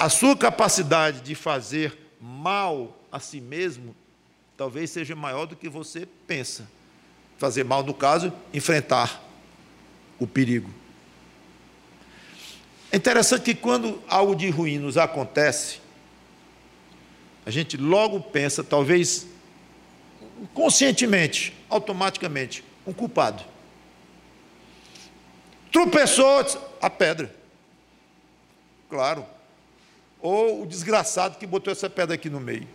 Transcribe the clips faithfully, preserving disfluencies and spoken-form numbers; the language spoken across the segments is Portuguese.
a sua capacidade de fazer mal a si mesmo talvez seja maior do que você pensa. Fazer mal, no caso, enfrentar o perigo. É interessante que quando algo de ruim nos acontece, a gente logo pensa, talvez conscientemente, automaticamente, um culpado. Tropeçou, a pedra. Claro. Ou o desgraçado que botou essa pedra aqui no meio.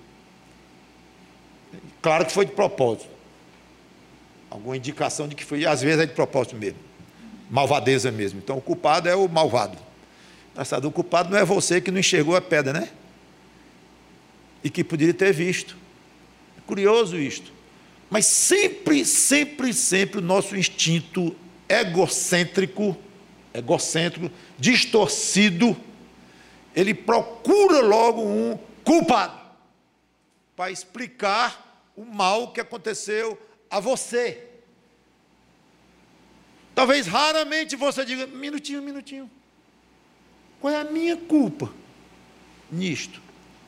Claro que foi de propósito. Alguma indicação de que foi, às vezes é de propósito mesmo. Malvadeza mesmo. Então o culpado é o malvado. Engraçado, o culpado não é você que não enxergou a pedra, né? E que poderia ter visto. É curioso isto. Mas sempre, sempre, sempre o nosso instinto egocêntrico, egocêntrico, distorcido, ele procura logo um culpado para explicar o mal que aconteceu a você. Talvez raramente você diga, minutinho, minutinho, qual é a minha culpa nisto?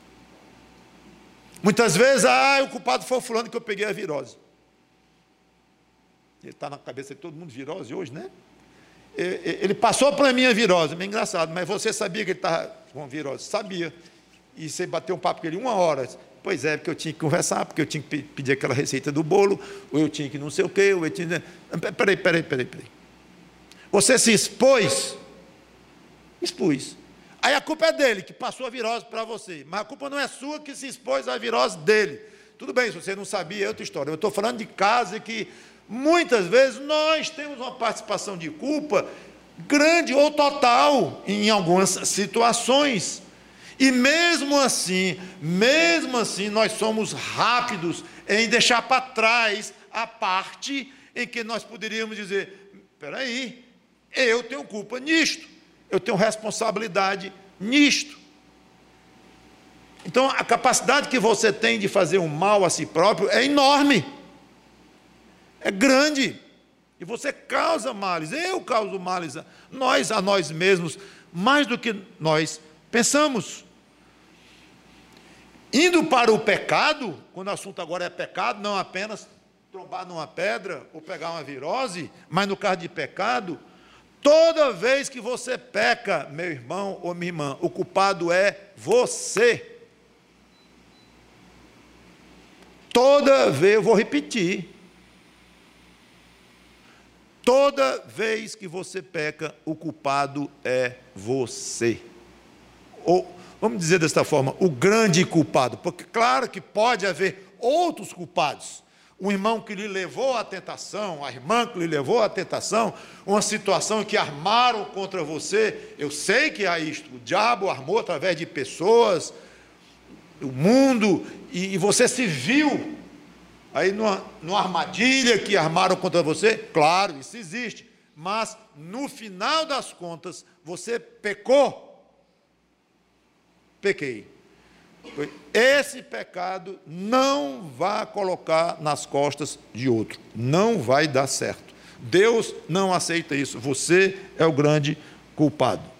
Muitas vezes, ah, o culpado foi o fulano que eu peguei a virose. Ele está na cabeça de todo mundo virose hoje, né? Ele passou para mim a virose, meio engraçado, mas você sabia que ele estava com virose? Sabia. E você bateu um papo com ele uma hora. Pois é, porque eu tinha que conversar, porque eu tinha que pedir aquela receita do bolo, ou eu tinha que não sei o quê, ou eu tinha... Peraí, peraí, peraí, peraí. Você se expôs? Expus. Aí a culpa é dele, que passou a virose para você. Mas a culpa não é sua, que se expôs à virose dele. Tudo bem, se você não sabia, é outra história. Eu estou falando de casos em que, muitas vezes, nós temos uma participação de culpa grande ou total em algumas situações. E mesmo assim, mesmo assim, nós somos rápidos em deixar para trás a parte em que nós poderíamos dizer, espera aí, eu tenho culpa nisto, eu tenho responsabilidade nisto. Então, a capacidade que você tem de fazer um mal a si próprio é enorme, é grande, e você causa males, eu causo males, a nós a nós mesmos, mais do que nós pensamos. Indo para o pecado, quando o assunto agora é pecado, não apenas trombar numa pedra ou pegar uma virose, mas no caso de pecado, toda vez que você peca, meu irmão ou minha irmã, o culpado é você. Toda vez, eu vou repetir, toda vez que você peca, o culpado é você. Ou, vamos dizer desta forma, o grande culpado, porque claro que pode haver outros culpados. O irmão que lhe levou à tentação, a irmã que lhe levou à tentação, uma situação que armaram contra você, eu sei que há isto, o diabo armou através de pessoas, o mundo, e, e você se viu aí numa, numa armadilha que armaram contra você, claro, isso existe, mas no final das contas, você pecou. Pequei. Esse pecado não vai colocar nas costas de outro, não vai dar certo. Deus não aceita isso, você é o grande culpado.